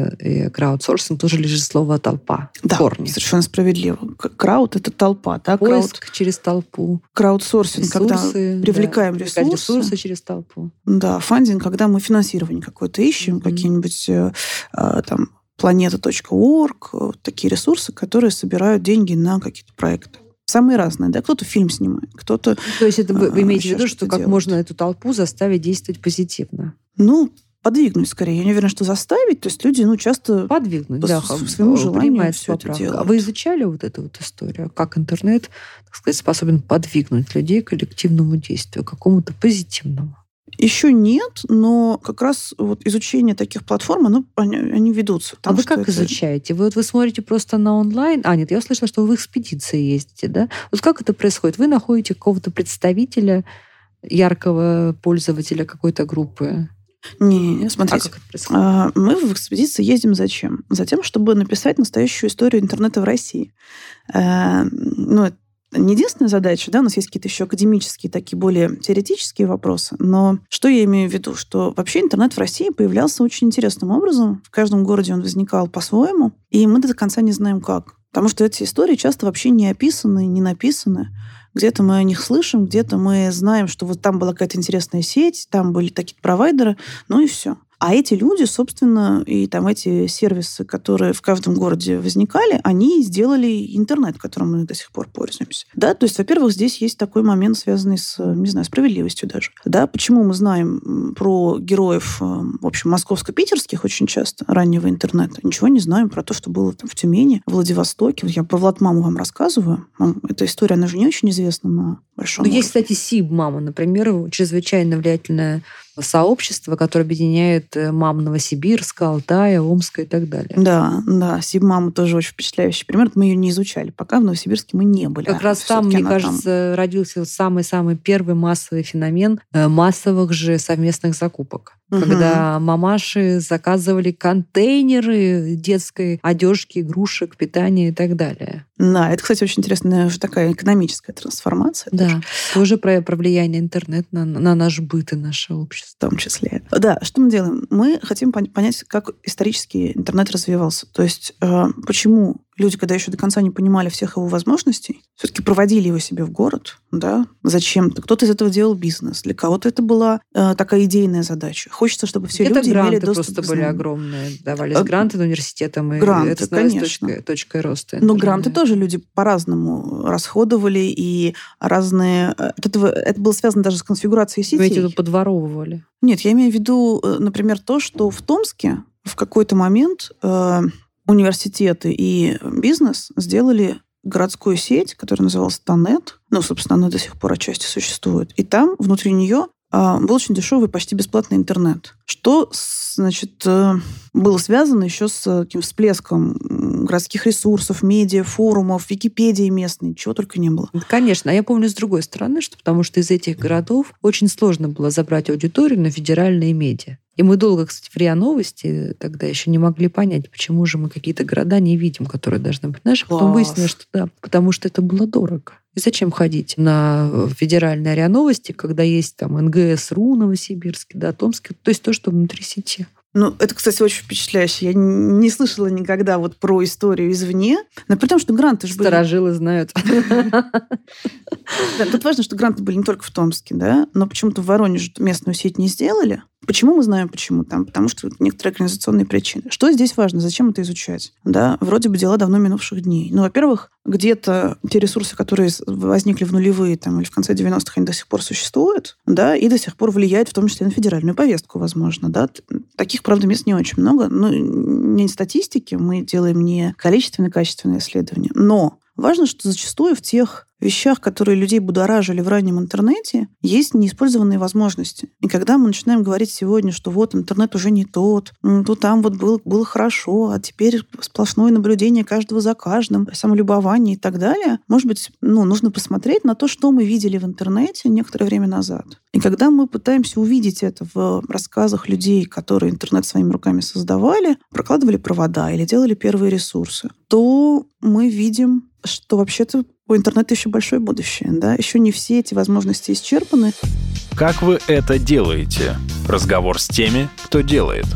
и краудсорсинг тоже лежит слово «толпа». Да, корни. Совершенно справедливо. Крауд — это толпа, да? Поиск Крауд... через толпу. Краудсорсинг, когда привлекаем да, ресурсы. ресурсы через толпу. Да, фандинг, когда мы финансирование какое-то ищем, mm-hmm. какие-нибудь э, там планета точка орг, такие ресурсы, которые собирают деньги на какие-то проекты. Самые разные, да, кто-то фильм снимает, кто-то... То есть это вы, вы имеете в виду, что как делает. можно эту толпу заставить действовать позитивно? Ну, подвигнуть скорее. Я не уверена, что заставить. То есть люди, ну, часто... Подвигнуть, по да. своему желанию все это делают. А вы изучали вот эту вот историю? Как интернет, так сказать, способен подвигнуть людей к коллективному действию, к какому-то позитивному? Еще нет, но как раз вот изучение таких платформ, оно, они, они ведутся. А вы как это... изучаете? Вы, вот вы смотрите просто на онлайн? А, нет, я услышала, что вы в экспедиции ездите, да? Вот как это происходит? Вы находите какого-то представителя, яркого пользователя какой-то группы? Не, смотрите, а как это происходит? Мы в экспедиции ездим зачем? Затем, чтобы написать настоящую историю интернета в России. Ну, не единственная задача, да, у нас есть какие-то еще академические, такие более теоретические вопросы, но что я имею в виду? Что вообще интернет в России появлялся очень интересным образом. В каждом городе он возникал по-своему, и мы до конца не знаем, как. Потому что эти истории часто вообще не описаны, не написаны. Где-то мы о них слышим, где-то мы знаем, что вот там была какая-то интересная сеть, там были такие провайдеры, ну и все. А эти люди, собственно, и там эти сервисы, которые в каждом городе возникали, они сделали интернет, которым мы до сих пор пользуемся. Да, то есть, во-первых, здесь есть такой момент, связанный с, не знаю, справедливостью даже. Да, почему мы знаем про героев, в общем, московско-питерских очень часто, раннего интернета, ничего не знаем про то, что было там в Тюмени, в Владивостоке. Я про Владмаму вам рассказываю. Эта история, она же не очень известна на большом уровне. Есть, кстати, Сибмама, например, чрезвычайно влиятельная сообщество, которое объединяет мам Новосибирска, Алтая, Омска и так далее. Да, да. Сибмама тоже очень впечатляющий пример. Мы ее не изучали. Пока в Новосибирске мы не были. Как раз там, мне кажется, там... родился самый-самый первый массовый феномен массовых же совместных закупок. Угу. Когда мамаши заказывали контейнеры детской одежки, игрушек, питания и так далее. Да, это, кстати, очень интересная такая экономическая трансформация. Да, тоже, тоже про, про влияние интернета на, на наш быт и наше общество. В том числе. Да, что мы делаем? Мы хотим понять, как исторически интернет развивался. То есть э, почему люди, когда еще до конца не понимали всех его возможностей, все-таки проводили его себе в город, да, зачем-то. Кто-то из этого делал бизнес, для кого-то это была э, такая идейная задача. Хочется, чтобы все это люди имели доступ просто к были огромные. Давались гранты университетам, и гранты, это становилось конечно. точкой, точкой роста. Но гранты тоже люди по-разному расходовали, и разные... Это, это было связано даже с конфигурацией сетей. Вы эти подворовывали? Нет, я имею в виду, например, то, что в Томске в какой-то момент э, университеты и бизнес сделали городскую сеть, которая называлась Тонет. Ну, собственно, она до сих пор отчасти существует. И там внутри нее был очень дешевый, почти бесплатный интернет. Что, значит, было связано еще с таким всплеском городских ресурсов, медиа, форумов, Википедии местной, чего только не было. Конечно. А я помню с другой стороны, что потому что из этих городов очень сложно было забрать аудиторию на федеральные медиа. И мы долго, кстати, в РИА Новости тогда еще не могли понять, почему же мы какие-то города не видим, которые должны быть наши. Потом выяснилось, что да, потому что это было дорого. И зачем ходить на федеральные РИА Новости, когда есть там эн гэ эс ру Новосибирске, да, Томске, то есть то, что внутри сети. Ну, это, кстати, очень впечатляюще. Я не слышала никогда вот про историю извне. Но при том, что гранты же были... Старожилы знают. Тут важно, что гранты были не только в Томске, да, но почему-то в Воронеже местную сеть не сделали. Почему мы знаем, почему там? Потому что некоторые организационные причины. Что здесь важно? Зачем это изучать? Да, вроде бы дела давно минувших дней. Ну, во-первых, где-то те ресурсы, которые возникли в нулевые там, или в конце девяностых, они до сих пор существуют, да, и до сих пор влияют в том числе на федеральную повестку, возможно. Да. Таких, правда, мест не очень много. Ну, не статистики, мы делаем не количественные, качественные исследования. Но важно, что зачастую в тех вещах, которые людей будоражили в раннем интернете, есть неиспользованные возможности. И когда мы начинаем говорить сегодня, что вот интернет уже не тот, то там вот было, было хорошо, а теперь сплошное наблюдение каждого за каждым, самолюбование и так далее, может быть, ну, нужно посмотреть на то, что мы видели в интернете некоторое время назад. И когда мы пытаемся увидеть это в рассказах людей, которые интернет своими руками создавали, прокладывали провода или делали первые ресурсы, то мы видим, что вообще-то у интернета еще большое будущее, да? Еще не все эти возможности исчерпаны. Как вы это делаете? Разговор с теми, кто делает.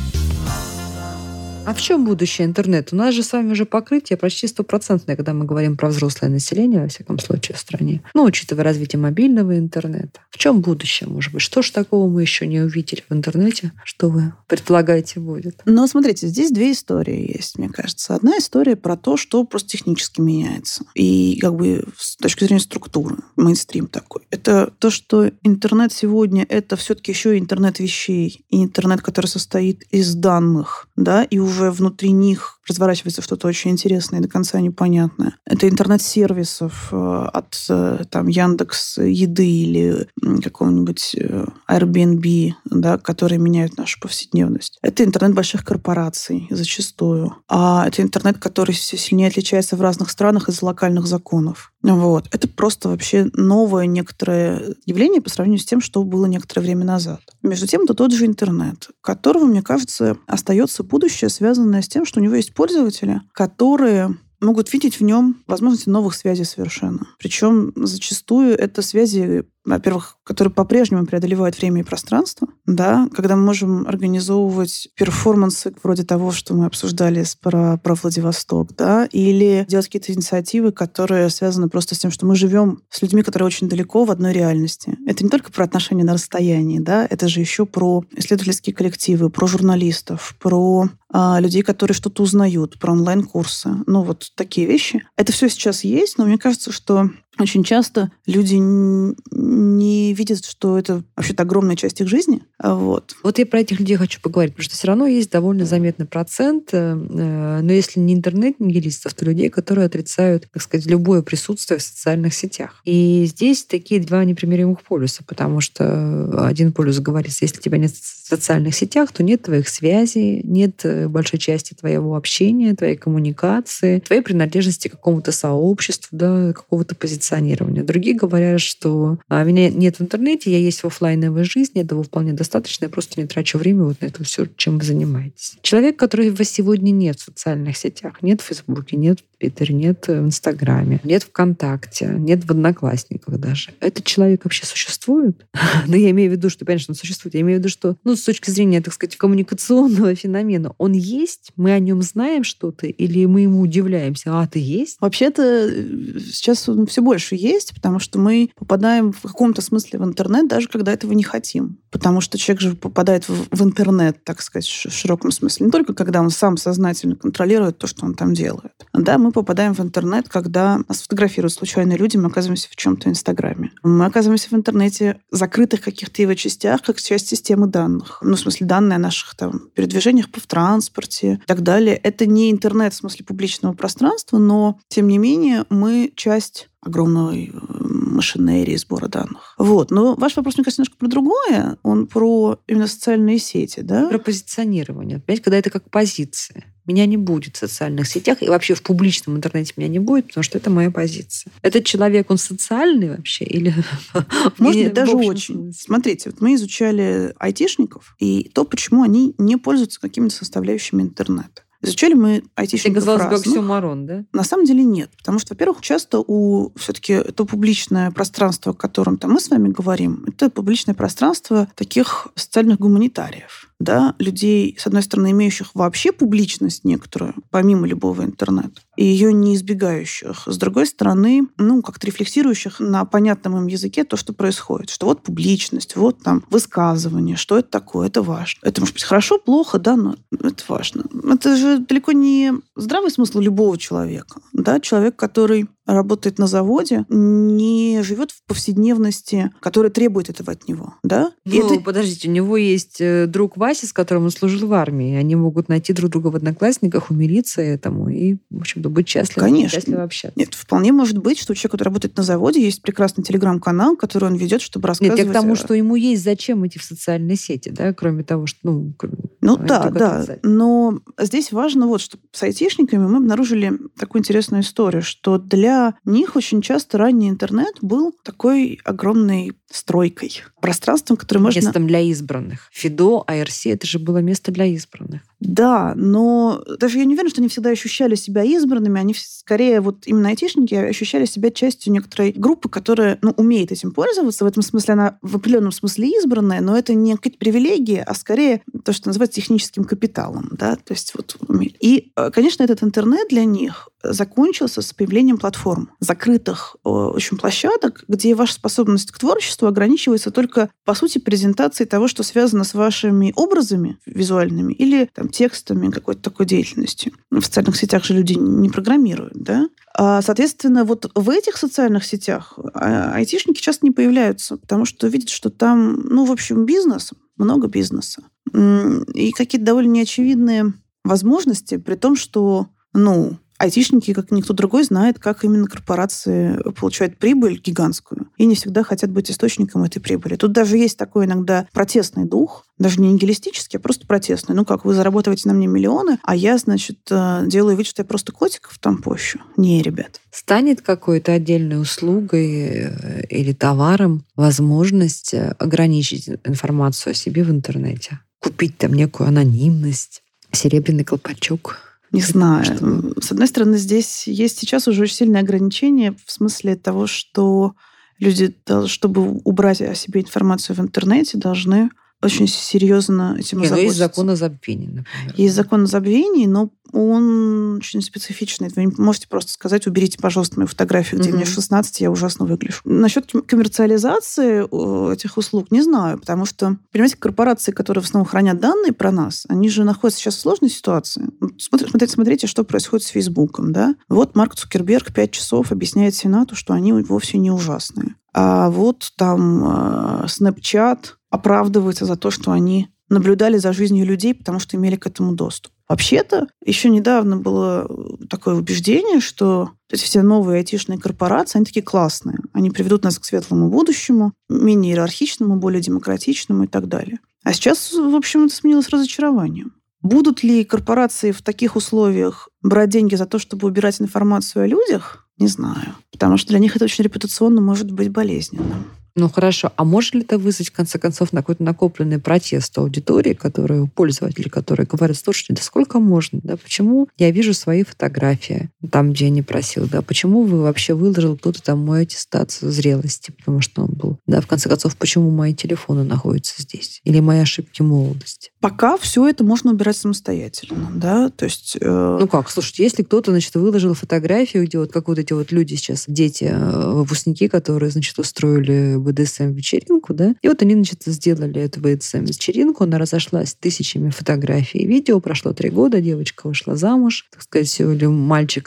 А в чем будущее интернета? У нас же с вами уже покрытие почти стопроцентное, когда мы говорим про взрослое население, во всяком случае, в стране. Ну, учитывая развитие мобильного интернета. В чем будущее, может быть? Что ж такого мы еще не увидели в интернете, что вы предполагаете будет? Ну, смотрите, здесь две истории есть, мне кажется. Одна история про то, что просто технически меняется. И как бы с точки зрения структуры, мейнстрим такой. Это то, что интернет сегодня — это все-таки еще и интернет вещей, и интернет, который состоит из данных, да, и уже внутри них разворачивается что-то очень интересное и до конца непонятное. Это интернет-сервисов от там, Яндекс Еды или какого-нибудь Airbnb, да, которые меняют нашу повседневность. Это интернет больших корпораций зачастую. А это интернет, который все сильнее отличается в разных странах из-за локальных законов. Вот. Это просто вообще новое некоторое явление по сравнению с тем, что было некоторое время назад. Между тем, это тот же интернет, которого, мне кажется, остается будущее, связанное с тем, что у него есть пользователи, которые могут видеть в нем возможности новых связей совершенно. Причем зачастую это связи, во-первых, которые по-прежнему преодолевают время и пространство, да, когда мы можем организовывать перформансы вроде того, что мы обсуждали про, про Владивосток, да, или делать какие-то инициативы, которые связаны просто с тем, что мы живем с людьми, которые очень далеко в одной реальности. Это не только про отношения на расстоянии, да, это же еще про исследовательские коллективы, про журналистов, про а, людей, которые что-то узнают, про онлайн-курсы. Ну, вот такие вещи. Это все сейчас есть, но мне кажется, что очень часто люди не видят, что это вообще-то огромная часть их жизни. Вот. Вот я про этих людей хочу поговорить, потому что все равно есть довольно заметный процент, но если не интернет-нигилистов, то людей, которые отрицают, так сказать, любое присутствие в социальных сетях. И здесь такие два непримиримых полюса, потому что один полюс говорит, если тебя нет в социальных сетях, то нет твоих связей, нет большой части твоего общения, твоей коммуникации, твоей принадлежности к какому-то сообществу, да, какого-то позиционирования. Другие говорят, что а, меня нет в интернете, я есть в офлайновой жизни, этого вполне достаточно, я просто не трачу время вот на это все, чем вы занимаетесь. Человек, которого сегодня нет в социальных сетях, нет в Фейсбуке, нет в Твиттере, нет в Инстаграме, нет ВКонтакте, нет в Одноклассниках даже. Этот человек вообще существует? Но я имею в виду, что, конечно, он существует. Я имею в виду, что ну, с точки зрения, так сказать, коммуникационного феномена, он есть, мы о нем знаем что-то, или мы ему удивляемся, а ты есть? Вообще-то сейчас он все больше есть, потому что мы попадаем в каком-то смысле в интернет, даже когда этого не хотим. Потому что человек же попадает в, в интернет, так сказать, в широком смысле. Не только когда он сам сознательно контролирует то, что он там делает. Да, мы попадаем в интернет, когда нас фотографируют случайные люди, мы оказываемся в чем-то Инстаграме. Мы оказываемся в интернете, закрытых каких-то его частях, как часть системы данных. Ну, в смысле, данные о наших там передвижениях в транспорте и так далее. Это не интернет в смысле публичного пространства, но, тем не менее, мы часть огромной машинерии сбора данных. Вот. Но ваш вопрос, мне кажется, немножко про другое. Он про именно социальные сети, да? Про позиционирование. Понимаете, когда это как позиция. Меня не будет в социальных сетях, и вообще в публичном интернете меня не будет, потому что это моя позиция. Этот человек, он социальный вообще? Или может быть, даже очень. Смотрите, вот мы изучали айтишников и то, почему они не пользуются какими-то составляющими интернета. Изучали мы айтишников разных. Казалось бы, оксюморон, да? На самом деле нет. Потому что, во-первых, часто у все-таки то публичное пространство, о котором там мы с вами говорим, это публичное пространство таких социальных гуманитариев. Да, людей, с одной стороны, имеющих вообще публичность некоторую, помимо любого интернета, и ее не избегающих. С другой стороны, ну, как-то рефлексирующих на понятном им языке то, что происходит. Что вот публичность, вот там высказывание, что это такое, это важно. Это может быть хорошо, плохо, да, но это важно. Это же далеко не здравый смысл любого человека. Да? Человек, который работает на заводе, не живет в повседневности, которая требует этого от него. Да? Ну, это... подождите, у него есть друг Вася, с которым он служил в армии. Они могут найти друг друга в Одноклассниках, умилиться этому и, в общем-то, быть счастливы, Конечно. счастливо общаться. Нет, вполне может быть, что у человека, который работает на заводе, есть прекрасный телеграм-канал, который он ведет, чтобы рассказывать... Нет, я к тому, что ему есть зачем идти в социальные сети, да, кроме того, что... Ну, ну да, да. Но здесь важно вот, что с айтишниками мы обнаружили такую интересную историю, что для них очень часто ранний интернет был такой огромной стройкой, пространством, которое можно... Местом для избранных. Фидо, ай ар си — это же было место для избранных. Да, но даже я не уверена, что они всегда ощущали себя избранными, они скорее, вот именно айтишники, ощущали себя частью некоторой группы, которая, ну, умеет этим пользоваться. В этом смысле она в определенном смысле избранная, но это не какие-то привилегии, а скорее то, что называется техническим капиталом. Да? То есть вот... И, конечно, этот интернет для них закончился с появлением платформ, закрытых очень площадок, где ваша способность к творчеству ограничивается только, по сути, презентацией того, что связано с вашими образами визуальными или там, текстами, какой-то такой деятельностью. В социальных сетях же люди не программируют, да? А, соответственно, вот в этих социальных сетях айтишники часто не появляются, потому что видят, что там, ну, в общем, бизнес, много бизнеса. И какие-то довольно неочевидные возможности, при том, что, ну, айтишники, как никто другой, знают, как именно корпорации получают прибыль гигантскую и не всегда хотят быть источником этой прибыли. Тут даже есть такой иногда протестный дух, даже не нигилистический, а просто протестный. Ну как, вы зарабатываете на мне миллионы, а я, значит, делаю вид, что я просто котиков там пощу. Не, ребят. Станет какой-то отдельной услугой или товаром возможность ограничить информацию о себе в интернете? Купить там некую анонимность, серебряный колпачок? Не знаю. Что? С одной стороны, здесь есть сейчас уже очень сильное ограничение в смысле того, что люди, чтобы убрать о себе информацию в интернете, должны очень серьезно этим Нет, озаботиться. Есть закон о забвении, например. Есть закон о забвении, но он очень специфичный. Вы не можете просто сказать, уберите, пожалуйста, мою фотографию, где mm-hmm. мне шестнадцать, я ужасно выгляжу. Насчет коммерциализации этих услуг не знаю, потому что, понимаете, корпорации, которые в основном хранят данные про нас, они же находятся сейчас в сложной ситуации. Смотрите, смотрите, что происходит с Фейсбуком. Да? Вот Марк Цукерберг пять часов объясняет Сенату, что они вовсе не ужасные. А вот там Snapchat оправдывается за то, что они наблюдали за жизнью людей, потому что имели к этому доступ. Вообще-то, еще недавно было такое убеждение, что эти все новые айтишные корпорации, они такие классные. Они приведут нас к светлому будущему, менее иерархичному, более демократичному и так далее. А сейчас, в общем, это сменилось разочарованием. Будут ли корпорации в таких условиях брать деньги за то, чтобы убирать информацию о людях? Не знаю. Потому что для них это очень репутационно может быть болезненным. Ну хорошо, а может ли это вызвать, в конце концов, на какой-то накопленный протест аудитории, которые, пользователи, которые говорят, слушайте, да сколько можно, да, почему я вижу свои фотографии там, где я не просил, да, почему вы вообще выложил кто-то там мой аттестат зрелости, потому что он был, да, в конце концов, почему мои телефоны находятся здесь, или мои ошибки молодости. Пока все это можно убирать самостоятельно, да, то есть... Э... Ну как, слушайте, если кто-то, значит, выложил фотографию, где вот как вот эти вот люди сейчас, дети, выпускники, которые, значит, устроили бэ дэ эс эм-вечеринку, да, и вот они, значит, сделали эту бэ дэ эс эм-вечеринку, она разошлась тысячами фотографий и видео, прошло три года, девочка вышла замуж, так сказать, или мальчик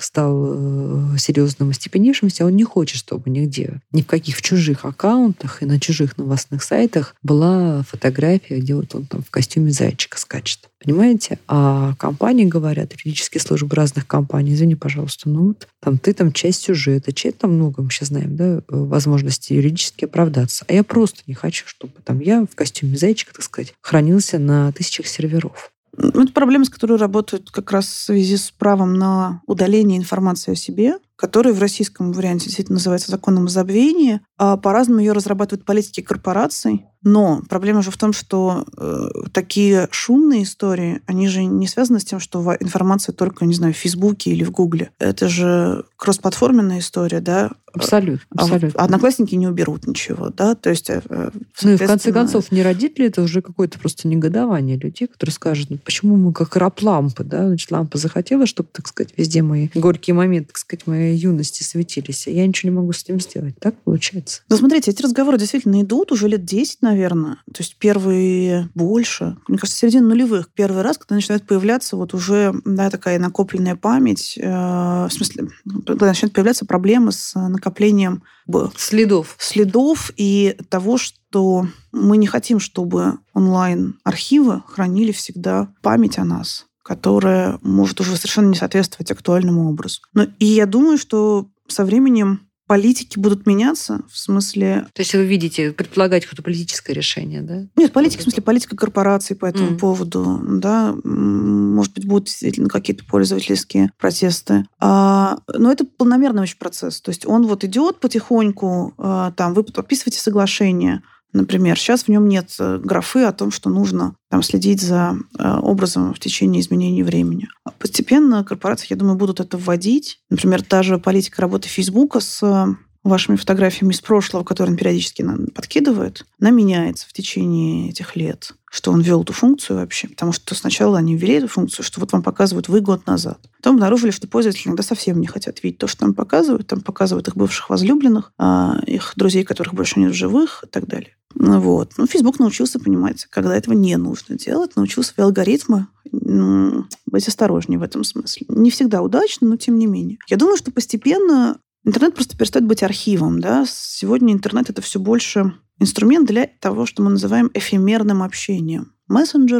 стал серьезным остепенившимся, он не хочет, чтобы нигде, ни в каких в чужих аккаунтах и на чужих новостных сайтах была фотография, где вот он там в костюме зайчика скачет. Понимаете? А компании говорят, юридические службы разных компаний, извини, пожалуйста, ну вот там ты там часть сюжета, часть там много, мы сейчас знаем, да, возможности юридически оправдаться. А я просто не хочу, чтобы там я в костюме зайчика, так сказать, хранился на тысячах серверов. Это проблема, с которой работают как раз в связи с правом на удаление информации о себе, который в российском варианте действительно называется законом о забвении. А по-разному ее разрабатывают политики корпораций. Но проблема же в том, что э, такие шумные истории, они же не связаны с тем, что информация только, не знаю, в Фейсбуке или в Гугле. Это же кросс-платформенная история, да? Абсолютно. абсолютно. А одноклассники не уберут ничего, да? То есть, соответственно... Ну и в конце концов, не родители, это уже какое-то просто негодование людей, которые скажут, ну, почему мы как раб лампы, да? Значит, лампа захотела, чтобы, так сказать, везде мои горькие моменты, так сказать, моей юности светились, а я ничего не могу с этим сделать. Так получается? Ну, смотрите, эти разговоры действительно идут уже лет десять, наверное. То есть первые больше. Мне кажется, середина нулевых. Первый раз, когда начинает появляться вот уже, да, такая накопленная память, э, в смысле, когда начинают появляться проблемы с накоплением следов. Следов и того, что мы не хотим, чтобы онлайн-архивы хранили всегда память о нас, которая может уже совершенно не соответствовать актуальному образу. Но и я думаю, что со временем политики будут меняться, в смысле... То есть вы видите, предполагать какое-то политическое решение, да? Нет, политика, в смысле, политика корпораций по этому mm. поводу, да, может быть, будут действительно какие-то пользовательские протесты. А, но это полномерный очень процесс. То есть он вот идет потихоньку, а, там, вы подписываете соглашение, например, сейчас в нем нет графы о том, что нужно там, следить за э, образом в течение изменения времени. Постепенно корпорации, я думаю, будут это вводить. Например, та же политика работы Фейсбука с э, вашими фотографиями из прошлого, которые он периодически нам подкидывает, она меняется в течение этих лет, что он ввел эту функцию вообще. Потому что сначала они ввели эту функцию, что вот вам показывают вы год назад. Потом обнаружили, что пользователи иногда совсем не хотят видеть то, что там показывают. Там показывают их бывших возлюбленных, их друзей, которых больше нет в живых и так далее. Вот. Ну, Facebook научился понимать, когда этого не нужно делать, научился свои алгоритмы ну, быть осторожнее в этом смысле. Не всегда удачно, но тем не менее. Я думаю, что постепенно интернет просто перестает быть архивом. Да? Сегодня интернет — это все больше инструмент для того, что мы называем эфемерным общением. Мессенджеры,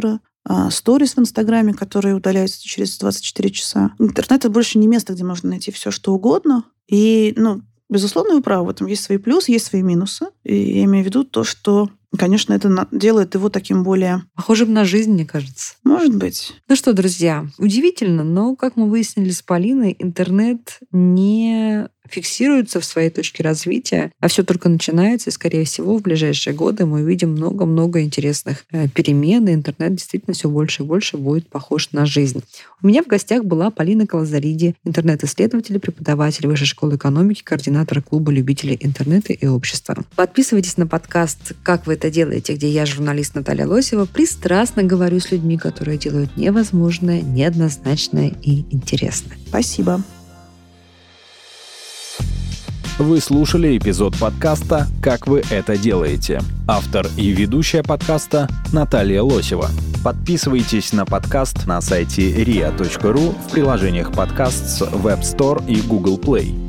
сторис в Инстаграме, которые удаляются через двадцать четыре часа. Интернет — это больше не место, где можно найти все, что угодно. И, ну, безусловно, вы правы, в этом есть свои плюсы, есть свои минусы. И я имею в виду то, что, конечно, это делает его таким более... Похожим на жизнь, мне кажется. Может быть. Ну что, друзья, удивительно, но, как мы выяснили с Полиной, интернет не фиксируется в своей точке развития, а все только начинается, и, скорее всего, в ближайшие годы мы увидим много-много интересных перемен, и интернет действительно все больше и больше будет похож на жизнь. У меня в гостях была Полина Калазариди, интернет-исследователь, преподаватель Высшей школы экономики, координатор клуба любителей интернета и общества. Подписывайтесь на подкаст «Как вы это делаете», где я, журналист Наталья Лосева, пристрастно говорю с людьми, которые делают невозможное, неоднозначное и интересное. Спасибо. Вы слушали эпизод подкаста «Как вы это делаете». Автор и ведущая подкаста Наталья Лосева. Подписывайтесь на подкаст на сайте риа точка ру, в приложениях подкаст с Web Store и Google Play.